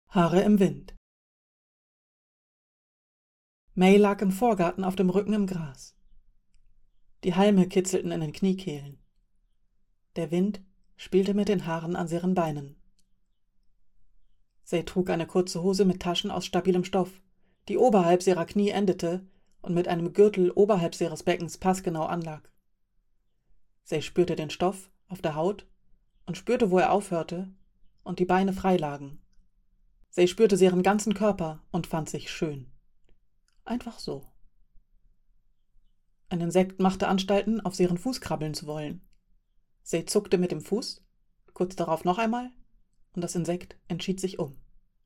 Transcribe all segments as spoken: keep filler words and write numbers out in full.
Haare im Wind. May lag im Vorgarten auf dem Rücken im Gras. Die Halme kitzelten in den Kniekehlen. Der Wind spielte mit den Haaren an ihren Beinen. Sie trug eine kurze Hose mit Taschen aus stabilem Stoff, die oberhalb ihrer Knie endete und mit einem Gürtel oberhalb ihres Beckens passgenau anlag. Sie spürte den Stoff auf der Haut und spürte, wo er aufhörte und die Beine frei lagen. Sie spürte ihren ganzen Körper und fand sich schön. Einfach so. Ein Insekt machte Anstalten, auf ihren Fuß krabbeln zu wollen. Sie zuckte mit dem Fuß, kurz darauf noch einmal, und das Insekt entschied sich um.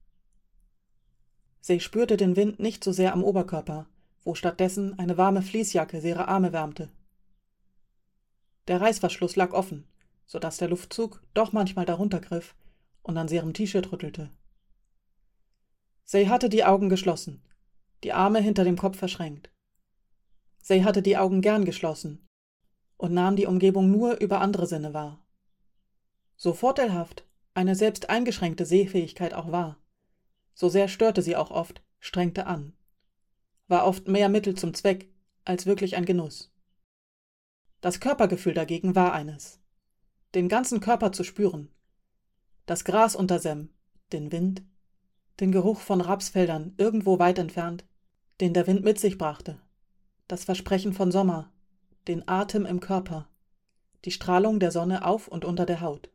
Sie spürte den Wind nicht so sehr am Oberkörper, wo stattdessen eine warme Fließjacke ihre Arme wärmte. Der Reißverschluss lag offen, so dass der Luftzug doch manchmal darunter griff und an ihrem T-Shirt rüttelte. Sie hatte die Augen geschlossen, die Arme hinter dem Kopf verschränkt. Sie hatte die Augen gern geschlossen und nahm die Umgebung nur über andere Sinne wahr. So vorteilhaft eine selbst eingeschränkte Sehfähigkeit auch war, so sehr störte sie auch oft, strengte an, war oft mehr Mittel zum Zweck als wirklich ein Genuss. Das Körpergefühl dagegen war eines, den ganzen Körper zu spüren, das Gras unter Sem, den Wind, den Geruch von Rapsfeldern irgendwo weit entfernt, den der Wind mit sich brachte, das Versprechen von Sommer, den Atem im Körper, die Strahlung der Sonne auf und unter der Haut.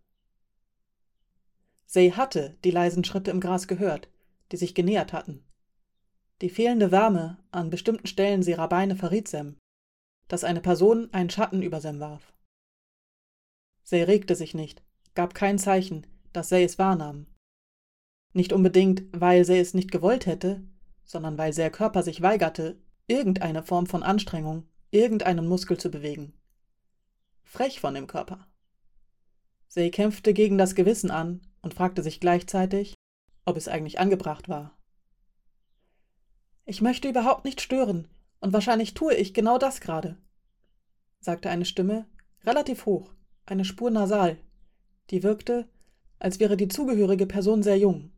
Sie hatte die leisen Schritte im Gras gehört, die sich genähert hatten. Die fehlende Wärme an bestimmten Stellen ihrer Beine verriet Sem, dass eine Person einen Schatten über Sem warf. Sie regte sich nicht, gab kein Zeichen, dass sie es wahrnahm. Nicht unbedingt, weil sie es nicht gewollt hätte, sondern weil ihr Körper sich weigerte, irgendeine Form von Anstrengung, irgendeinen Muskel zu bewegen. Frech von dem Körper. Sie kämpfte gegen das Gewissen an und fragte sich gleichzeitig, ob es eigentlich angebracht war. »Ich möchte überhaupt nicht stören, und wahrscheinlich tue ich genau das gerade«, sagte eine Stimme, relativ hoch, eine Spur nasal, die wirkte, als wäre die zugehörige Person sehr jung.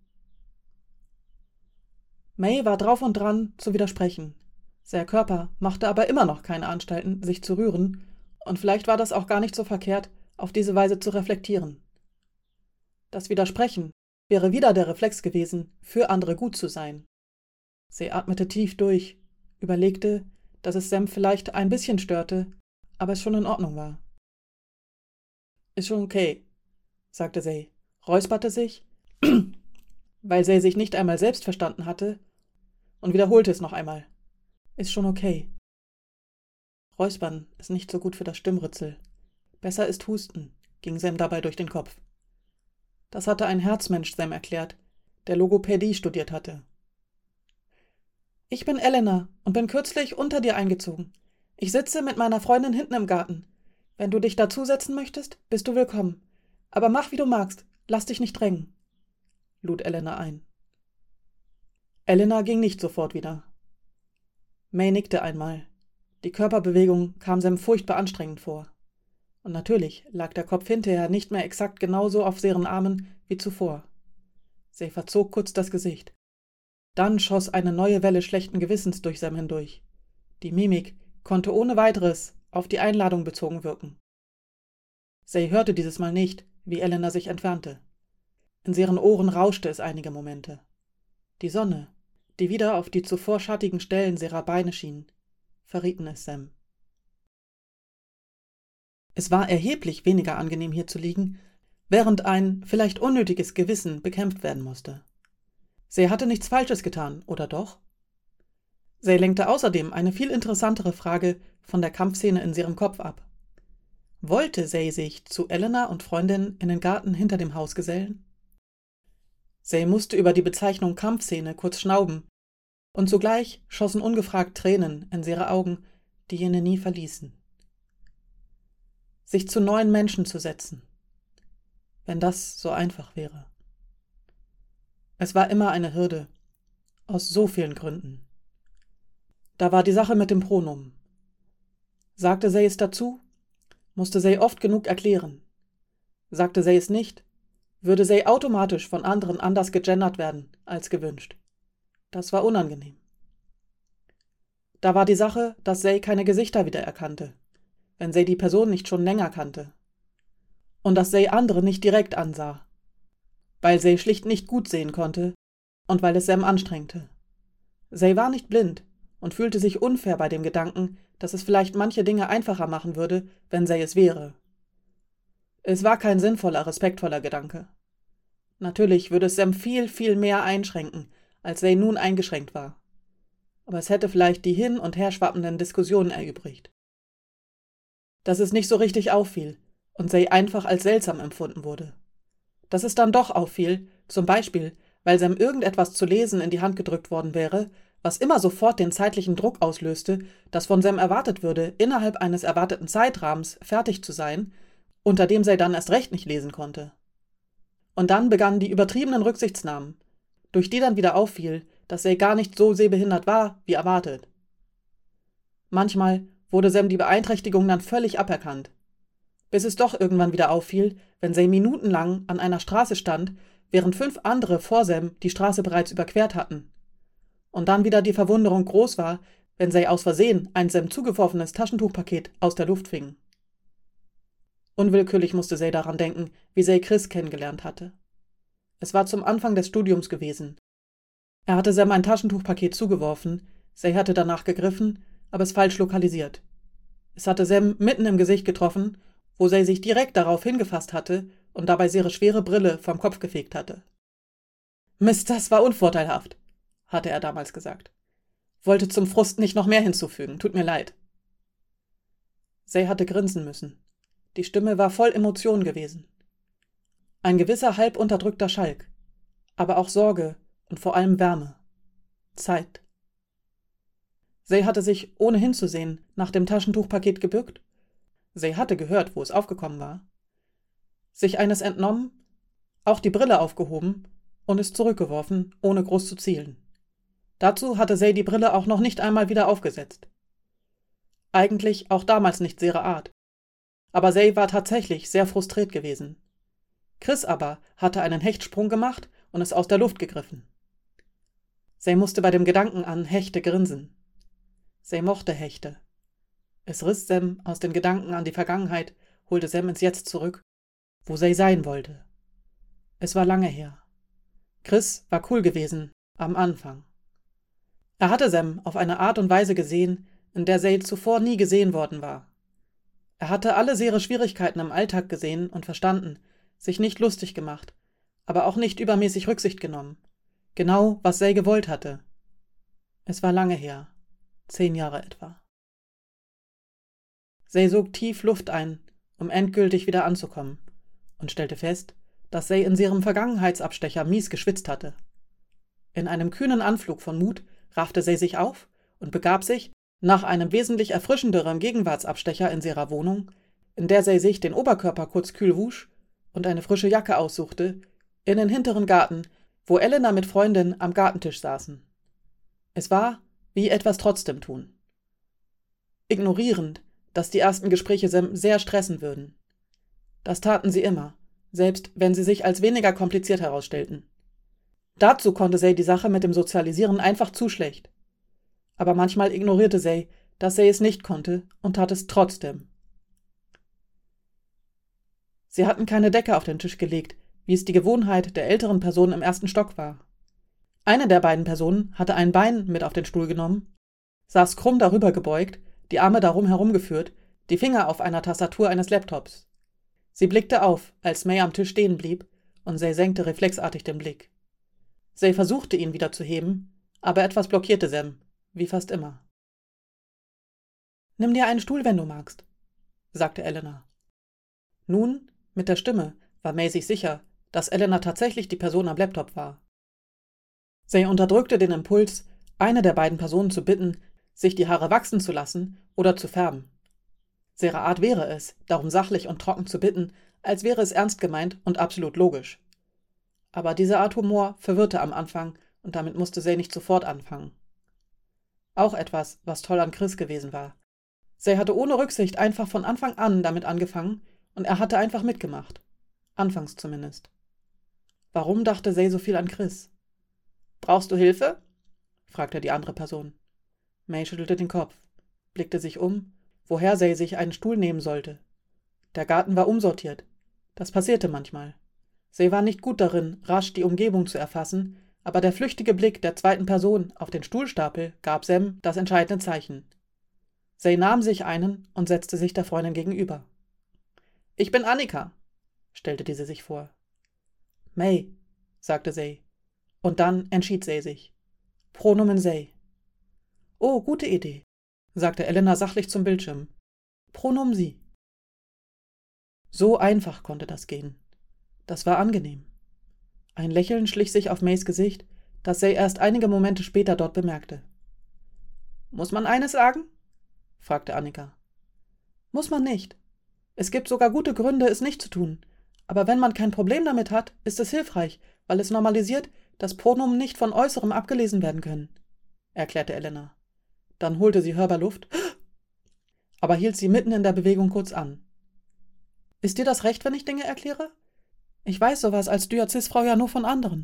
May war drauf und dran, zu widersprechen. Ihr Körper machte aber immer noch keine Anstalten, sich zu rühren, und vielleicht war das auch gar nicht so verkehrt, auf diese Weise zu reflektieren. Das Widersprechen wäre wieder der Reflex gewesen, für andere gut zu sein. Sie atmete tief durch, überlegte, dass es Sem vielleicht ein bisschen störte, aber es schon in Ordnung war. »Ist schon okay«, sagte sie, räusperte sich, weil sie sich nicht einmal selbst verstanden hatte, und wiederholte es noch einmal. »Ist schon okay.« Räuspern ist nicht so gut für das Stimmritzel. Besser ist Husten, ging Sem dabei durch den Kopf. Das hatte ein Herzmensch Sem erklärt, der Logopädie studiert hatte. »Ich bin Elena und bin kürzlich unter dir eingezogen. Ich sitze mit meiner Freundin hinten im Garten. Wenn du dich dazusetzen möchtest, bist du willkommen. Aber mach, wie du magst, lass dich nicht drängen«, lud Elena ein. Elena ging nicht sofort wieder. May nickte einmal. Die Körperbewegung kam Sem furchtbar anstrengend vor. Und natürlich lag der Kopf hinterher nicht mehr exakt genauso auf ihren Armen wie zuvor. Sie verzog kurz das Gesicht. Dann schoss eine neue Welle schlechten Gewissens durch Sem hindurch. Die Mimik konnte ohne weiteres auf die Einladung bezogen wirken. Sie hörte dieses Mal nicht, wie Elena sich entfernte. In ihren Ohren rauschte es einige Momente. Die Sonne, die wieder auf die zuvor schattigen Stellen ihrer Beine schien, verrieten es Sem. Es war erheblich weniger angenehm, hier zu liegen, während ein vielleicht unnötiges Gewissen bekämpft werden musste. Sie hatte nichts Falsches getan, oder doch? Sie lenkte außerdem eine viel interessantere Frage von der Kampfszene in ihrem Kopf ab. Wollte sie sich zu Elena und Freundin in den Garten hinter dem Haus gesellen? Sie musste über die Bezeichnung Kampfszene kurz schnauben, und zugleich schossen ungefragt Tränen in ihre Augen, die jene nie verließen. Sich zu neuen Menschen zu setzen. Wenn das so einfach wäre. Es war immer eine Hürde, aus so vielen Gründen. Da war die Sache mit dem Pronomen. Sagte sie es dazu, musste sie oft genug erklären. Sagte sie es nicht, würde Zay automatisch von anderen anders gegendert werden als gewünscht. Das war unangenehm. Da war die Sache, dass Zay keine Gesichter wiedererkannte, wenn Zay die Person nicht schon länger kannte. Und dass Zay andere nicht direkt ansah, weil Zay schlicht nicht gut sehen konnte und weil es Sam anstrengte. Zay war nicht blind und fühlte sich unfair bei dem Gedanken, dass es vielleicht manche Dinge einfacher machen würde, wenn Zay es wäre. Es war kein sinnvoller, respektvoller Gedanke. Natürlich würde es Sam viel, viel mehr einschränken, als Zay nun eingeschränkt war. Aber es hätte vielleicht die hin- und her schwappenden Diskussionen erübrigt. Dass es nicht so richtig auffiel und Zay einfach als seltsam empfunden wurde. Dass es dann doch auffiel, zum Beispiel, weil Sam irgendetwas zu lesen in die Hand gedrückt worden wäre, was immer sofort den zeitlichen Druck auslöste, dass von Sam erwartet würde, innerhalb eines erwarteten Zeitrahmens fertig zu sein, unter dem Zay dann erst recht nicht lesen konnte. Und dann begannen die übertriebenen Rücksichtsnahmen, durch die dann wieder auffiel, dass Zay gar nicht so sehbehindert war, wie erwartet. Manchmal wurde Sam die Beeinträchtigung dann völlig aberkannt, bis es doch irgendwann wieder auffiel, wenn Zay minutenlang an einer Straße stand, während fünf andere vor Sam die Straße bereits überquert hatten. Und dann wieder die Verwunderung groß war, wenn Zay aus Versehen ein Sam zugeworfenes Taschentuchpaket aus der Luft fing. Unwillkürlich musste Zay daran denken, wie Zay Chris kennengelernt hatte. Es war zum Anfang des Studiums gewesen. Er hatte Sam ein Taschentuchpaket zugeworfen, Zay hatte danach gegriffen, aber es falsch lokalisiert. Es hatte Sam mitten im Gesicht getroffen, wo Zay sich direkt darauf hingefasst hatte und dabei ihre schwere Brille vom Kopf gefegt hatte. »Mist, das war unvorteilhaft«, hatte er damals gesagt. »Wollte zum Frust nicht noch mehr hinzufügen, tut mir leid.« Zay hatte grinsen müssen. Die Stimme war voll Emotion gewesen. Ein gewisser halb unterdrückter Schalk, aber auch Sorge und vor allem Wärme. Zeit. Zay hatte sich, ohne hinzusehen, nach dem Taschentuchpaket gebückt. Zay hatte gehört, wo es aufgekommen war. Sich eines entnommen, auch die Brille aufgehoben und es zurückgeworfen, ohne groß zu zielen. Dazu hatte Zay die Brille auch noch nicht einmal wieder aufgesetzt. Eigentlich auch damals nicht ihre Art. Aber Zay war tatsächlich sehr frustriert gewesen. Chris aber hatte einen Hechtsprung gemacht und es aus der Luft gegriffen. Zay musste bei dem Gedanken an Hechte grinsen. Zay mochte Hechte. Es riss Sam aus den Gedanken an die Vergangenheit, holte Sam ins Jetzt zurück, wo Zay sein wollte. Es war lange her. Chris war cool gewesen, am Anfang. Er hatte Sam auf eine Art und Weise gesehen, in der Zay zuvor nie gesehen worden war. Er hatte alle ihre Schwierigkeiten im Alltag gesehen und verstanden, sich nicht lustig gemacht, aber auch nicht übermäßig Rücksicht genommen. Genau, was Zay gewollt hatte. Es war lange her, zehn Jahre etwa. Zay sog tief Luft ein, um endgültig wieder anzukommen, und stellte fest, dass Zay in ihrem Vergangenheitsabstecher mies geschwitzt hatte. In einem kühnen Anflug von Mut raffte Zay sich auf und begab sich, nach einem wesentlich erfrischenderen Gegenwartsabstecher in ihrer Wohnung, in der Zay sich den Oberkörper kurz kühl wusch und eine frische Jacke aussuchte, in den hinteren Garten, wo Elena mit Freundin am Gartentisch saßen. Es war, wie etwas trotzdem tun. Ignorierend, dass die ersten Gespräche Sam sehr stressen würden. Das taten sie immer, selbst wenn sie sich als weniger kompliziert herausstellten. Dazu konnte Zay die Sache mit dem Sozialisieren einfach zu schlecht. Aber manchmal ignorierte Zay, dass Zay es nicht konnte und tat es trotzdem. Sie hatten keine Decke auf den Tisch gelegt, wie es die Gewohnheit der älteren Person im ersten Stock war. Eine der beiden Personen hatte ein Bein mit auf den Stuhl genommen, saß krumm darüber gebeugt, die Arme darum herumgeführt, die Finger auf einer Tastatur eines Laptops. Sie blickte auf, als May am Tisch stehen blieb, und Zay senkte reflexartig den Blick. Zay versuchte, ihn wieder zu heben, aber etwas blockierte Sam, wie fast immer. »Nimm dir einen Stuhl, wenn du magst«, sagte Elena. Nun, mit der Stimme, war May sich sicher, dass Elena tatsächlich die Person am Laptop war. Zay unterdrückte den Impuls, eine der beiden Personen zu bitten, sich die Haare wachsen zu lassen oder zu färben. Ihre Art wäre es, darum sachlich und trocken zu bitten, als wäre es ernst gemeint und absolut logisch. Aber diese Art Humor verwirrte am Anfang und damit musste Zay nicht sofort anfangen. Auch etwas, was toll an Chris gewesen war. Zay hatte ohne Rücksicht einfach von Anfang an damit angefangen und er hatte einfach mitgemacht. Anfangs zumindest. Warum dachte Zay so viel an Chris? »Brauchst du Hilfe?« fragte die andere Person. May schüttelte den Kopf, blickte sich um, woher Zay sich einen Stuhl nehmen sollte. Der Garten war umsortiert. Das passierte manchmal. Zay war nicht gut darin, rasch die Umgebung zu erfassen, aber der flüchtige Blick der zweiten Person auf den Stuhlstapel gab Sam das entscheidende Zeichen. Zay nahm sich einen und setzte sich der Freundin gegenüber. »Ich bin Annika«, stellte diese sich vor. »May«, sagte Zay. Und dann entschied Zay sich. Pronomen Zay. »Oh, gute Idee«, sagte Elena sachlich zum Bildschirm. »Pronomen sie.« So einfach konnte das gehen. Das war angenehm. Ein Lächeln schlich sich auf Mays Gesicht, das Zay erst einige Momente später dort bemerkte. »Muss man eines sagen?« fragte Annika. »Muss man nicht. Es gibt sogar gute Gründe, es nicht zu tun. Aber wenn man kein Problem damit hat, ist es hilfreich, weil es normalisiert, dass Pronomen nicht von Äußerem abgelesen werden können«, erklärte Elena. Dann holte sie hörbar Luft, aber hielt sie mitten in der Bewegung kurz an. »Ist dir das recht, wenn ich Dinge erkläre? Ich weiß sowas als Diözisfrau ja nur von anderen.«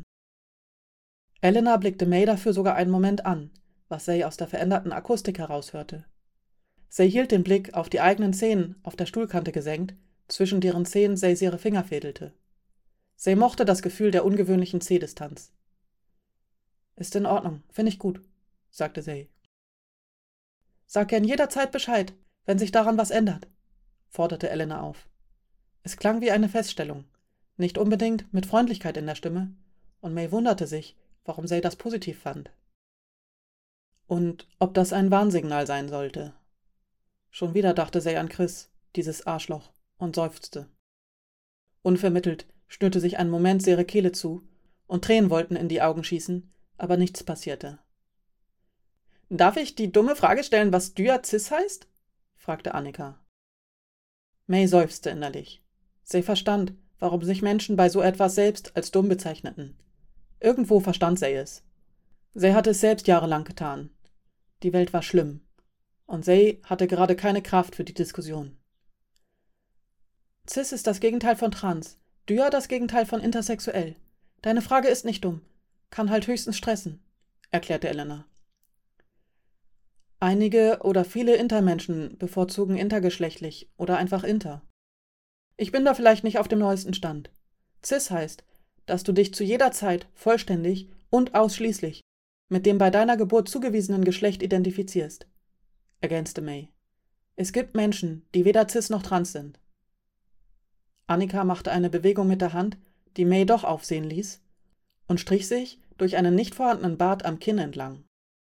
Elena blickte May dafür sogar einen Moment an, was Zay aus der veränderten Akustik heraushörte. Zay hielt den Blick auf die eigenen Zehen auf der Stuhlkante gesenkt, zwischen deren Zehen Zay ihre Finger fädelte. Zay mochte das Gefühl der ungewöhnlichen Zehdistanz. »Ist in Ordnung, finde ich gut«, sagte Zay. »Sag gern jederzeit Bescheid, wenn sich daran was ändert«, forderte Elena auf. Es klang wie eine Feststellung, nicht unbedingt mit Freundlichkeit in der Stimme, und May wunderte sich, warum Zay das positiv fand. Und ob das ein Warnsignal sein sollte. Schon wieder dachte Zay an Chris, dieses Arschloch, und seufzte. Unvermittelt schnürte sich einen Moment ihre Kehle zu, und Tränen wollten in die Augen schießen, aber nichts passierte. »Darf ich die dumme Frage stellen, was Diözis heißt?« fragte Annika. May seufzte innerlich. Sie verstand, warum sich Menschen bei so etwas selbst als dumm bezeichneten. Irgendwo verstand Zay es. Zay hatte es selbst jahrelang getan. Die Welt war schlimm. Und Zay hatte gerade keine Kraft für die Diskussion. Cis ist das Gegenteil von trans, Dia das Gegenteil von intersexuell. Deine Frage ist nicht dumm. Kann halt höchstens stressen, erklärte Elena. Einige oder viele Intermenschen bevorzugen intergeschlechtlich oder einfach inter. Ich bin da vielleicht nicht auf dem neuesten Stand. Cis heißt, dass du dich zu jeder Zeit vollständig und ausschließlich mit dem bei deiner Geburt zugewiesenen Geschlecht identifizierst, ergänzte May. Es gibt Menschen, die weder cis noch trans sind. Annika machte eine Bewegung mit der Hand, die May doch aufsehen ließ, und strich sich durch einen nicht vorhandenen Bart am Kinn entlang.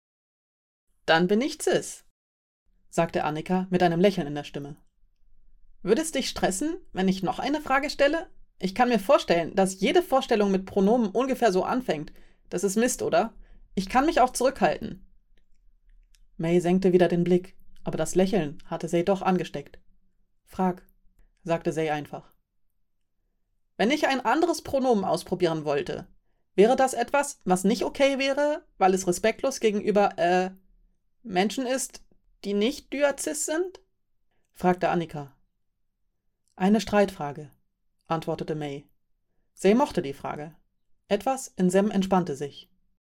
»Dann bin ich cis«, sagte Annika mit einem Lächeln in der Stimme. »Würde es dich stressen, wenn ich noch eine Frage stelle? Ich kann mir vorstellen, dass jede Vorstellung mit Pronomen ungefähr so anfängt. Das ist Mist, oder? Ich kann mich auch zurückhalten.« May senkte wieder den Blick, aber das Lächeln hatte Zay doch angesteckt. »Frag«, sagte Zay einfach. »Wenn ich ein anderes Pronomen ausprobieren wollte, wäre das etwas, was nicht okay wäre, weil es respektlos gegenüber, äh, Menschen ist, die nicht Diözis sind?« fragte Annika. »Eine Streitfrage«, antwortete May. Zay mochte die Frage. Etwas in Sam entspannte sich.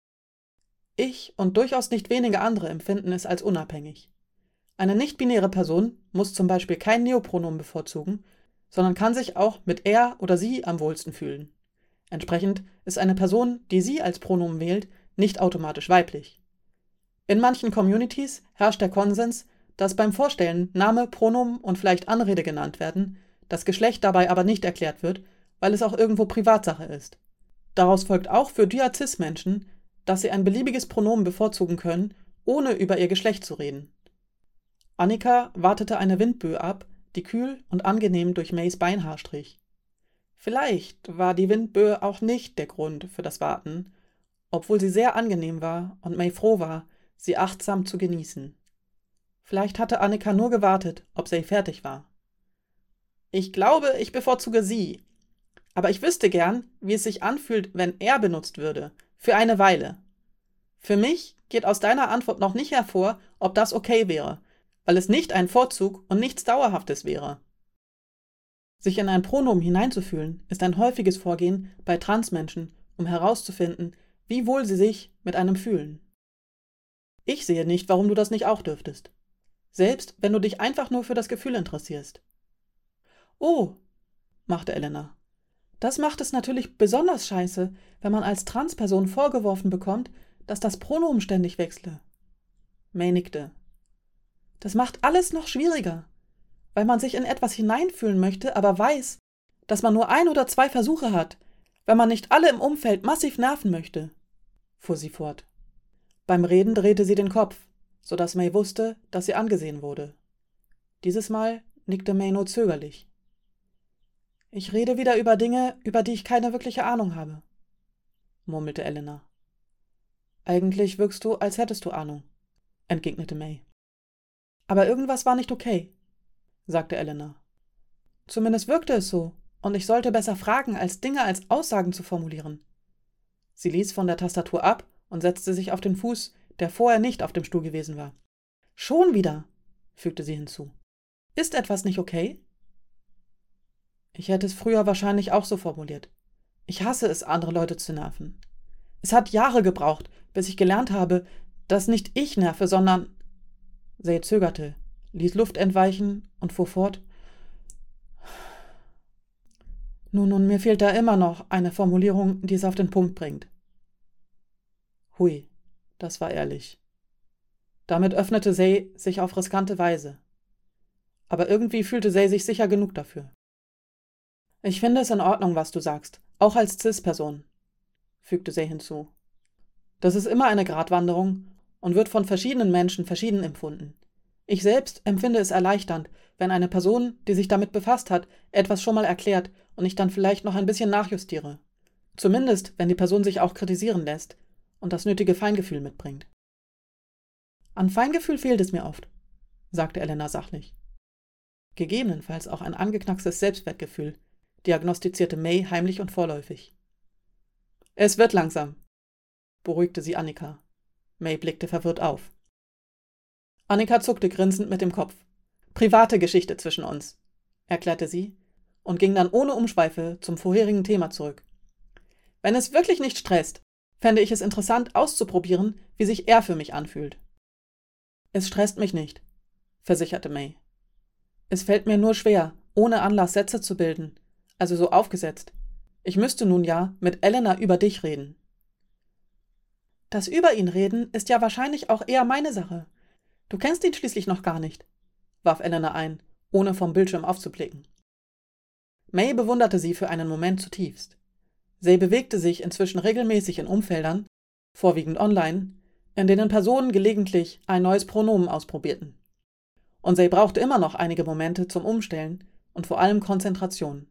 Ich und durchaus nicht wenige andere empfinden es als unabhängig. Eine nicht-binäre Person muss zum Beispiel kein Neopronomen bevorzugen, sondern kann sich auch mit er oder sie am wohlsten fühlen. Entsprechend ist eine Person, die sie als Pronomen wählt, nicht automatisch weiblich. In manchen Communities herrscht der Konsens, dass beim Vorstellen Name, Pronomen und vielleicht Anrede genannt werden, das Geschlecht dabei aber nicht erklärt wird, weil es auch irgendwo Privatsache ist. Daraus folgt auch für Diözis-Menschen, dass sie ein beliebiges Pronomen bevorzugen können, ohne über ihr Geschlecht zu reden. Annika wartete eine Windböe ab, die kühl und angenehm durch Mays Beinhaar strich. Vielleicht war die Windböe auch nicht der Grund für das Warten, obwohl sie sehr angenehm war und May froh war, sie achtsam zu genießen. Vielleicht hatte Annika nur gewartet, ob Zay fertig war. »Ich glaube, ich bevorzuge sie. Aber ich wüsste gern, wie es sich anfühlt, wenn er benutzt würde. Für eine Weile. Für mich geht aus deiner Antwort noch nicht hervor, ob das okay wäre, weil es nicht ein Vorzug und nichts Dauerhaftes wäre.« Sich in ein Pronomen hineinzufühlen, ist ein häufiges Vorgehen bei Transmenschen, um herauszufinden, wie wohl sie sich mit einem fühlen. Ich sehe nicht, warum du das nicht auch dürftest. Selbst wenn du dich einfach nur für das Gefühl interessierst. Oh, machte Elena. Das macht es natürlich besonders scheiße, wenn man als Transperson vorgeworfen bekommt, dass das Pronomen ständig wechsle. May nickte. Das macht alles noch schwieriger, weil man sich in etwas hineinfühlen möchte, aber weiß, dass man nur ein oder zwei Versuche hat, wenn man nicht alle im Umfeld massiv nerven möchte, fuhr sie fort. Beim Reden drehte sie den Kopf, sodass May wusste, dass sie angesehen wurde. Dieses Mal nickte May nur zögerlich. Ich rede wieder über Dinge, über die ich keine wirkliche Ahnung habe, murmelte Elena. Eigentlich wirkst du, als hättest du Ahnung, entgegnete May. Aber irgendwas war nicht okay, sagte Elena. Zumindest wirkte es so, und ich sollte besser fragen, als Dinge als Aussagen zu formulieren. Sie ließ von der Tastatur ab und setzte sich auf den Fuß, der vorher nicht auf dem Stuhl gewesen war. Schon wieder, fügte sie hinzu. Ist etwas nicht okay? Ich hätte es früher wahrscheinlich auch so formuliert. Ich hasse es, andere Leute zu nerven. Es hat Jahre gebraucht, bis ich gelernt habe, dass nicht ich nerve, sondern... Say zögerte, ließ Luft entweichen und fuhr fort. Nun, nun, mir fehlt da immer noch eine Formulierung, die es auf den Punkt bringt. Hui, das war ehrlich. Damit öffnete Say sich auf riskante Weise. Aber irgendwie fühlte Say sich sicher genug dafür. Ich finde es in Ordnung, was du sagst, auch als Cis-Person, fügte Say hinzu. Das ist immer eine Gratwanderung und wird von verschiedenen Menschen verschieden empfunden. Ich selbst empfinde es erleichternd, wenn eine Person, die sich damit befasst hat, etwas schon mal erklärt und ich dann vielleicht noch ein bisschen nachjustiere. Zumindest, wenn die Person sich auch kritisieren lässt und das nötige Feingefühl mitbringt. An Feingefühl fehlt es mir oft, sagte Elena sachlich. Gegebenenfalls auch ein angeknackstes Selbstwertgefühl, diagnostizierte May heimlich und vorläufig. Es wird langsam, beruhigte sie Annika. May blickte verwirrt auf. Annika zuckte grinsend mit dem Kopf. Private Geschichte zwischen uns, erklärte sie und ging dann ohne Umschweife zum vorherigen Thema zurück. Wenn es wirklich nicht stresst, fände ich es interessant auszuprobieren, wie sich er für mich anfühlt. Es stresst mich nicht, versicherte May. Es fällt mir nur schwer, ohne Anlass Sätze zu bilden, also so aufgesetzt. Ich müsste nun ja mit Elena über dich reden. Das über ihn reden ist ja wahrscheinlich auch eher meine Sache. Du kennst ihn schließlich noch gar nicht, warf Elena ein, ohne vom Bildschirm aufzublicken. May bewunderte sie für einen Moment zutiefst. Sie bewegte sich inzwischen regelmäßig in Umfeldern, vorwiegend online, in denen Personen gelegentlich ein neues Pronomen ausprobierten. Und sie brauchte immer noch einige Momente zum Umstellen und vor allem Konzentration.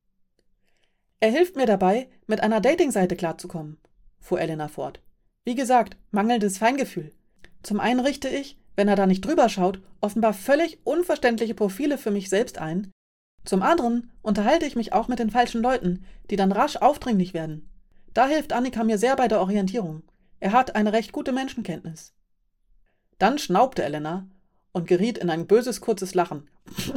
Er hilft mir dabei, mit einer Datingseite klarzukommen, fuhr Elena fort. Wie gesagt, mangelndes Feingefühl. Zum einen richte ich, wenn er da nicht drüber schaut, offenbar völlig unverständliche Profile für mich selbst ein. Zum anderen unterhalte ich mich auch mit den falschen Leuten, die dann rasch aufdringlich werden. Da hilft Annika mir sehr bei der Orientierung. Er hat eine recht gute Menschenkenntnis. Dann schnaubte Elena und geriet in ein böses, kurzes Lachen.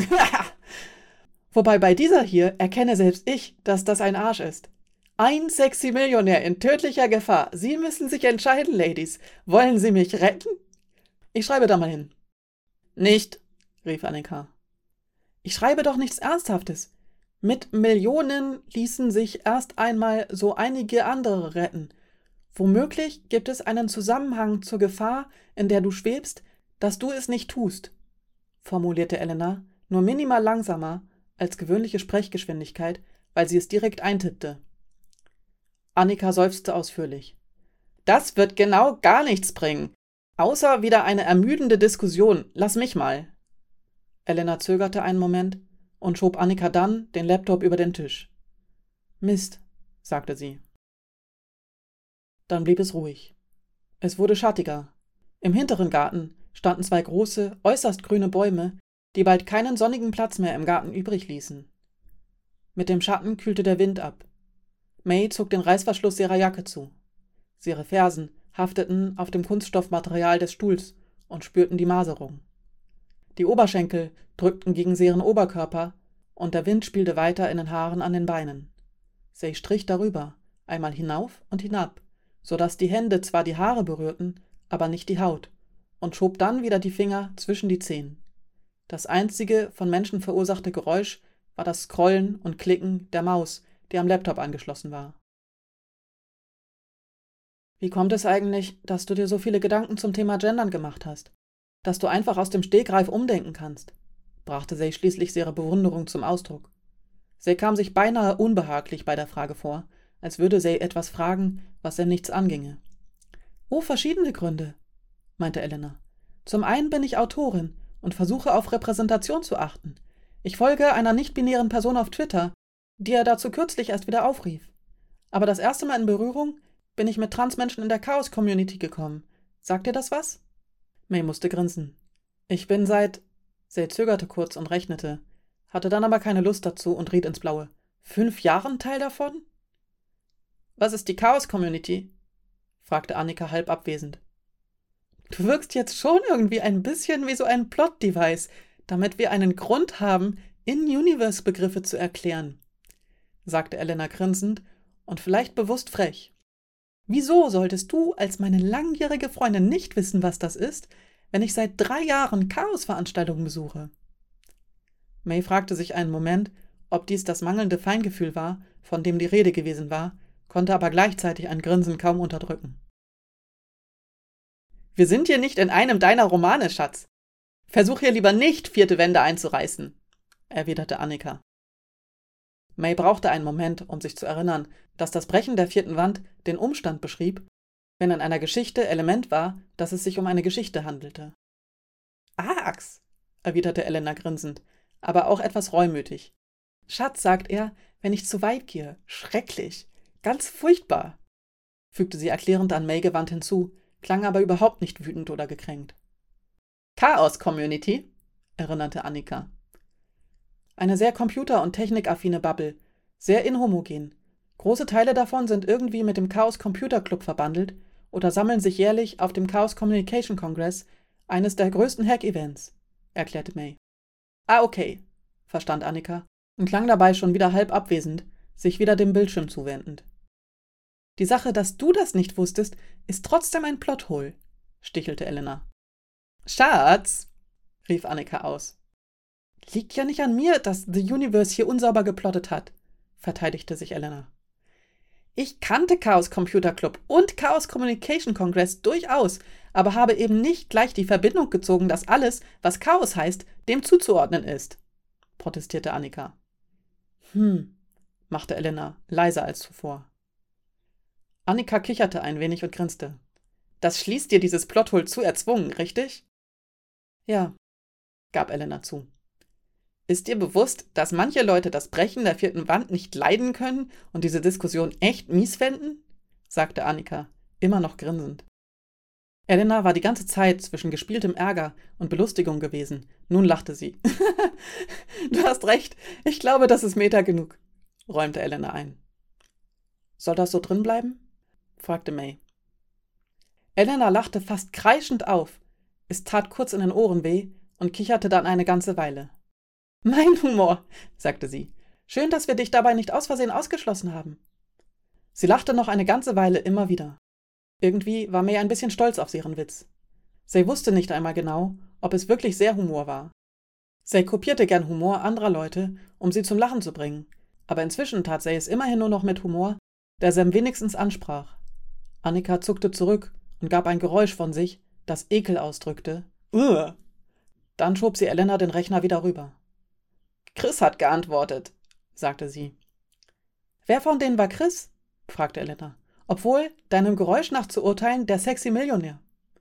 Wobei bei dieser hier erkenne selbst ich, dass das ein Arsch ist. Ein sexy Millionär in tödlicher Gefahr. Sie müssen sich entscheiden, Ladies. Wollen Sie mich retten? Ich schreibe da mal hin. Nicht, rief Annika. Ich schreibe doch nichts Ernsthaftes. Mit Millionen ließen sich erst einmal so einige andere retten. Womöglich gibt es einen Zusammenhang zur Gefahr, in der du schwebst, dass du es nicht tust, formulierte Elena, nur minimal langsamer als gewöhnliche Sprechgeschwindigkeit, weil sie es direkt eintippte. Annika seufzte ausführlich. Das wird genau gar nichts bringen. Außer wieder eine ermüdende Diskussion. Lass mich mal. Elena zögerte einen Moment und schob Annika dann den Laptop über den Tisch. Mist, sagte sie. Dann blieb es ruhig. Es wurde schattiger. Im hinteren Garten standen zwei große, äußerst grüne Bäume, die bald keinen sonnigen Platz mehr im Garten übrig ließen. Mit dem Schatten kühlte der Wind ab. May zog den Reißverschluss ihrer Jacke zu. Ihre Fersen hafteten auf dem Kunststoffmaterial des Stuhls und spürten die Maserung. Die Oberschenkel drückten gegen ihren Oberkörper und der Wind spielte weiter in den Haaren an den Beinen. Zay strich darüber, einmal hinauf und hinab, so dass die Hände zwar die Haare berührten, aber nicht die Haut, und schob dann wieder die Finger zwischen die Zehen. Das einzige von Menschen verursachte Geräusch war das Scrollen und Klicken der Maus, die am Laptop angeschlossen war. »Wie kommt es eigentlich, dass du dir so viele Gedanken zum Thema Gendern gemacht hast? Dass du einfach aus dem Stegreif umdenken kannst?« brachte Zay schließlich ihre Bewunderung zum Ausdruck. Zay kam sich beinahe unbehaglich bei der Frage vor, als würde Zay etwas fragen, was ihm nichts anginge. »Oh, verschiedene Gründe«, meinte Elena. »Zum einen bin ich Autorin und versuche auf Repräsentation zu achten. Ich folge einer nicht-binären Person auf Twitter, die er dazu kürzlich erst wieder aufrief. Aber das erste Mal in Berührung bin ich mit Transmenschen in der Chaos-Community gekommen. Sagt dir das was?« May musste grinsen. »Ich bin seit…« Zay zögerte kurz und rechnete, hatte dann aber keine Lust dazu und riet ins Blaue. »Fünf Jahren Teil davon?« »Was ist die Chaos-Community?« fragte Annika halb abwesend. »Du wirkst jetzt schon irgendwie ein bisschen wie so ein Plot-Device, damit wir einen Grund haben, In-Universe-Begriffe zu erklären«, sagte Elena grinsend und vielleicht bewusst frech. »Wieso solltest du als meine langjährige Freundin nicht wissen, was das ist, wenn ich seit drei Jahren Chaos-Veranstaltungen besuche?« May fragte sich einen Moment, ob dies das mangelnde Feingefühl war, von dem die Rede gewesen war, konnte aber gleichzeitig ein Grinsen kaum unterdrücken. »Wir sind hier nicht in einem deiner Romane, Schatz. Versuch hier lieber nicht, vierte Wände einzureißen«, erwiderte Annika. May brauchte einen Moment, um sich zu erinnern, dass das Brechen der vierten Wand den Umstand beschrieb, wenn in einer Geschichte Element war, dass es sich um eine Geschichte handelte. »Ax«, erwiderte Elena grinsend, aber auch etwas reumütig. »Schatz, sagt er, wenn ich zu weit gehe. Schrecklich. Ganz furchtbar«, fügte sie erklärend an May gewandt hinzu, klang aber überhaupt nicht wütend oder gekränkt. »Chaos-Community«, erinnerte Annika. Eine sehr computer- und technikaffine Bubble, sehr inhomogen. Große Teile davon sind irgendwie mit dem Chaos Computer Club verbandelt oder sammeln sich jährlich auf dem Chaos Communication Congress, eines der größten Hack-Events«, erklärte May. »Ah, okay«, verstand Annika und klang dabei schon wieder halb abwesend, sich wieder dem Bildschirm zuwendend. »Die Sache, dass du das nicht wusstest, ist trotzdem ein Plothole«, stichelte Elena. »Schatz«, rief Annika aus. »Liegt ja nicht an mir, dass The Universe hier unsauber geplottet hat«, verteidigte sich Elena. »Ich kannte Chaos Computer Club und Chaos Communication Congress durchaus, aber habe eben nicht gleich die Verbindung gezogen, dass alles, was Chaos heißt, dem zuzuordnen ist«, protestierte Annika. »Hm«, machte Elena, leiser als zuvor. Annika kicherte ein wenig und grinste. »Das schließt dir dieses Plothole zu erzwungen, richtig?« »Ja«, gab Elena zu. »Ist dir bewusst, dass manche Leute das Brechen der vierten Wand nicht leiden können und diese Diskussion echt mies fänden?« sagte Annika, immer noch grinsend. Elena war die ganze Zeit zwischen gespieltem Ärger und Belustigung gewesen. Nun lachte sie. »Du hast recht, ich glaube, das ist Meta genug«, räumte Elena ein. »Soll das so drin bleiben?« fragte May. Elena lachte fast kreischend auf. Es tat kurz in den Ohren weh und kicherte dann eine ganze Weile. »Mein Humor«, sagte sie. »Schön, dass wir dich dabei nicht aus Versehen ausgeschlossen haben.« Sie lachte noch eine ganze Weile immer wieder. Irgendwie war May ein bisschen stolz auf ihren Witz. Zay wusste nicht einmal genau, ob es wirklich sehr Humor war. Zay kopierte gern Humor anderer Leute, um sie zum Lachen zu bringen, aber inzwischen tat Zay es immerhin nur noch mit Humor, der Sam wenigstens ansprach. Annika zuckte zurück und gab ein Geräusch von sich, das Ekel ausdrückte. Uah! Dann schob sie Elena den Rechner wieder rüber. »Chris hat geantwortet«, sagte sie. »Wer von denen war Chris?« fragte Elena. »Obwohl, deinem Geräusch nach zu urteilen, der sexy Millionär.«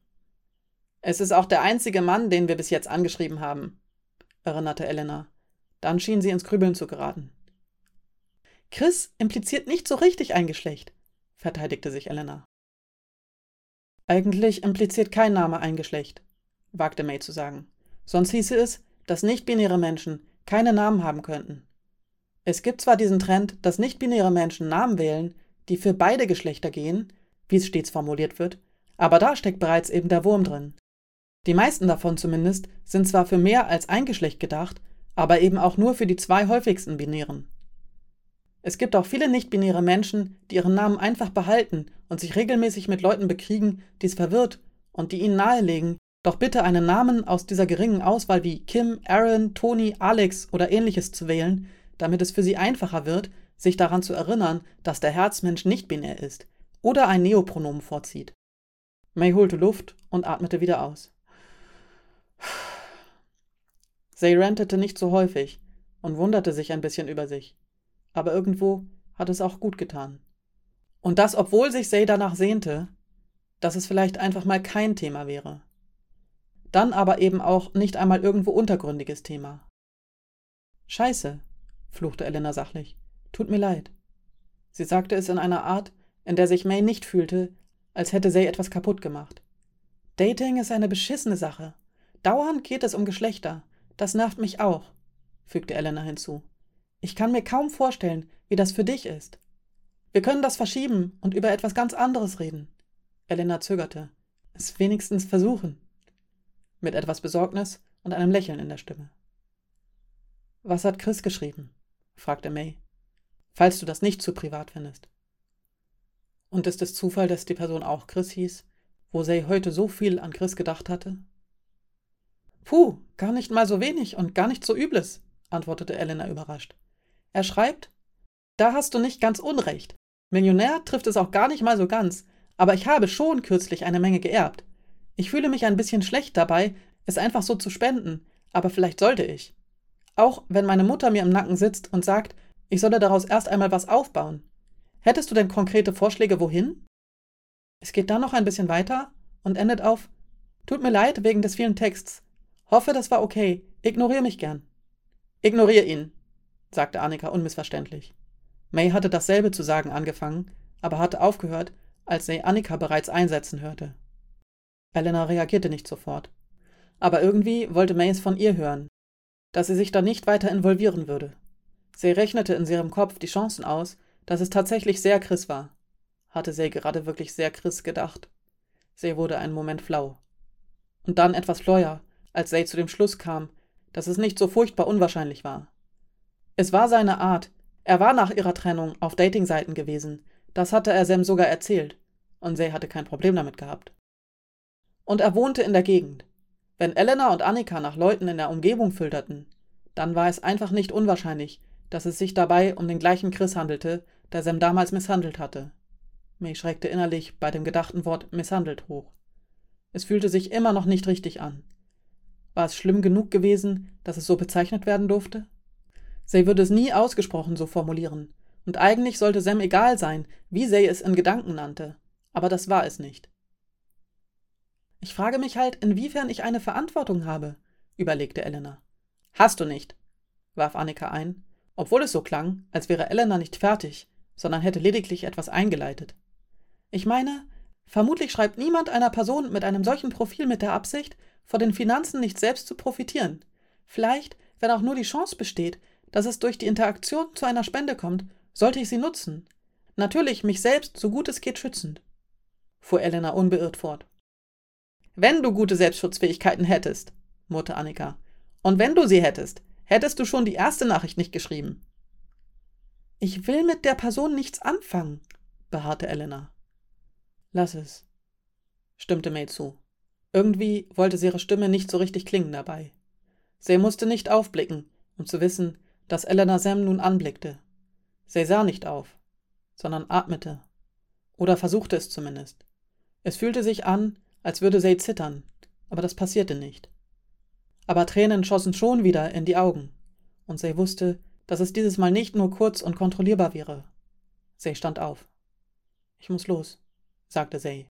»Es ist auch der einzige Mann, den wir bis jetzt angeschrieben haben«, erinnerte Elena. Dann schien sie ins Grübeln zu geraten. »Chris impliziert nicht so richtig ein Geschlecht«, verteidigte sich Elena. »Eigentlich impliziert kein Name ein Geschlecht«, wagte May zu sagen. »Sonst hieße es, dass nicht-binäre Menschen keine Namen haben könnten. Es gibt zwar diesen Trend, dass nicht-binäre Menschen Namen wählen, die für beide Geschlechter gehen, wie es stets formuliert wird, aber da steckt bereits eben der Wurm drin. Die meisten davon zumindest sind zwar für mehr als ein Geschlecht gedacht, aber eben auch nur für die zwei häufigsten Binären. Es gibt auch viele nicht-binäre Menschen, die ihren Namen einfach behalten und sich regelmäßig mit Leuten bekriegen, die es verwirrt und die ihnen nahelegen, doch bitte einen Namen aus dieser geringen Auswahl wie Kim, Aaron, Tony, Alex oder ähnliches zu wählen, damit es für sie einfacher wird, sich daran zu erinnern, dass der Herzmensch nicht binär ist oder ein Neopronomen vorzieht. May holte Luft und atmete wieder aus. Zay rantete nicht so häufig und wunderte sich ein bisschen über sich. Aber irgendwo hat es auch gut getan. Und das, obwohl sich Zay danach sehnte, dass es vielleicht einfach mal kein Thema wäre. Dann aber eben auch nicht einmal irgendwo untergründiges Thema. Scheiße, fluchte Elena sachlich. Tut mir leid. Sie sagte es in einer Art, in der sich May nicht fühlte, als hätte Zay etwas kaputt gemacht. Dating ist eine beschissene Sache. Dauernd geht es um Geschlechter. Das nervt mich auch, fügte Elena hinzu. Ich kann mir kaum vorstellen, wie das für dich ist. Wir können das verschieben und über etwas ganz anderes reden. Elena zögerte. Es wenigstens versuchen. Mit etwas Besorgnis und einem Lächeln in der Stimme. Was hat Chris geschrieben? Fragte May. Falls du das nicht zu privat findest. Und ist es Zufall, dass die Person auch Chris hieß, wo Zay heute so viel an Chris gedacht hatte? Puh, gar nicht mal so wenig und gar nicht so Übles, antwortete Elena überrascht. Er schreibt, da hast du nicht ganz unrecht. Millionär trifft es auch gar nicht mal so ganz, aber ich habe schon kürzlich eine Menge geerbt. Ich fühle mich ein bisschen schlecht dabei, es einfach so zu spenden, aber vielleicht sollte ich. Auch wenn meine Mutter mir im Nacken sitzt und sagt, ich solle daraus erst einmal was aufbauen. Hättest du denn konkrete Vorschläge, wohin? Es geht dann noch ein bisschen weiter und endet auf, tut mir leid wegen des vielen Texts. Hoffe, das war okay. Ignoriere mich gern. Ignoriere ihn, sagte Annika unmissverständlich. May hatte dasselbe zu sagen angefangen, aber hatte aufgehört, als sie Annika bereits einsetzen hörte. Elena reagierte nicht sofort. Aber irgendwie wollte May es von ihr hören, dass sie sich da nicht weiter involvieren würde. Sie rechnete in ihrem Kopf die Chancen aus, dass es tatsächlich sehr Chris war. Hatte sie gerade wirklich sehr Chris gedacht? Sie wurde einen Moment flau. Und dann etwas fleuer, als Zay zu dem Schluss kam, dass es nicht so furchtbar unwahrscheinlich war. Es war seine Art. Er war nach ihrer Trennung auf Datingseiten gewesen. Das hatte er Sam sogar erzählt. Und Zay hatte kein Problem damit gehabt. Und er wohnte in der Gegend. Wenn Elena und Annika nach Leuten in der Umgebung filterten, dann war es einfach nicht unwahrscheinlich, dass es sich dabei um den gleichen Chris handelte, der Sam damals misshandelt hatte. May schreckte innerlich bei dem gedachten Wort misshandelt hoch. Es fühlte sich immer noch nicht richtig an. War es schlimm genug gewesen, dass es so bezeichnet werden durfte? Zay würde es nie ausgesprochen so formulieren. Und eigentlich sollte Sam egal sein, wie Zay es in Gedanken nannte. Aber das war es nicht. Ich frage mich halt, inwiefern ich eine Verantwortung habe, überlegte Elena. Hast du nicht, warf Annika ein, obwohl es so klang, als wäre Elena nicht fertig, sondern hätte lediglich etwas eingeleitet. Ich meine, vermutlich schreibt niemand einer Person mit einem solchen Profil mit der Absicht, von den Finanzen nicht selbst zu profitieren. Vielleicht, wenn auch nur die Chance besteht, dass es durch die Interaktion zu einer Spende kommt, sollte ich sie nutzen. Natürlich mich selbst, so gut es geht, schützend, fuhr Elena unbeirrt fort. Wenn du gute Selbstschutzfähigkeiten hättest, murrte Annika, und wenn du sie hättest, hättest du schon die erste Nachricht nicht geschrieben. Ich will mit der Person nichts anfangen, beharrte Elena. Lass es, stimmte May zu. Irgendwie wollte sie ihre Stimme nicht so richtig klingen dabei. Sie musste nicht aufblicken, um zu wissen, dass Elena Sam nun anblickte. Sie sah nicht auf, sondern atmete. Oder versuchte es zumindest. Es fühlte sich an, als würde sie zittern, aber das passierte nicht. Aber Tränen schossen schon wieder in die Augen, und sie wusste, dass es dieses Mal nicht nur kurz und kontrollierbar wäre. Sie stand auf. Ich muss los, sagte sie.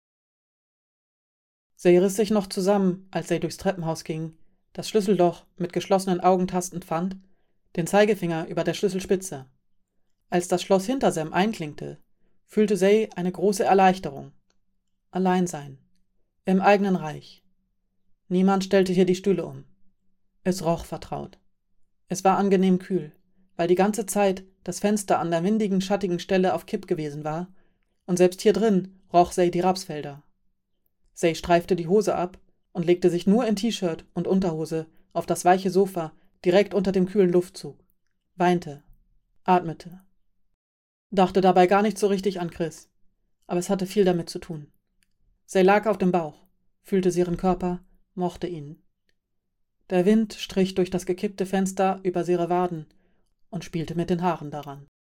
Sie riss sich noch zusammen, als sie durchs Treppenhaus ging, das Schlüsselloch mit geschlossenen Augen tastend fand, den Zeigefinger über der Schlüsselspitze. Als das Schloss hinter Sam einklinkte, fühlte sie eine große Erleichterung. Allein sein. Im eigenen Reich. Niemand stellte hier die Stühle um. Es roch vertraut. Es war angenehm kühl, weil die ganze Zeit das Fenster an der windigen, schattigen Stelle auf Kipp gewesen war, und selbst hier drin roch Zay die Rapsfelder. Zay streifte die Hose ab und legte sich nur in T-Shirt und Unterhose auf das weiche Sofa direkt unter dem kühlen Luftzug, weinte, atmete. Dachte dabei gar nicht so richtig an Chris, aber es hatte viel damit zu tun. Sie lag auf dem Bauch, fühlte sie ihren Körper, mochte ihn. Der Wind strich durch das gekippte Fenster über ihre Waden und spielte mit den Haaren daran.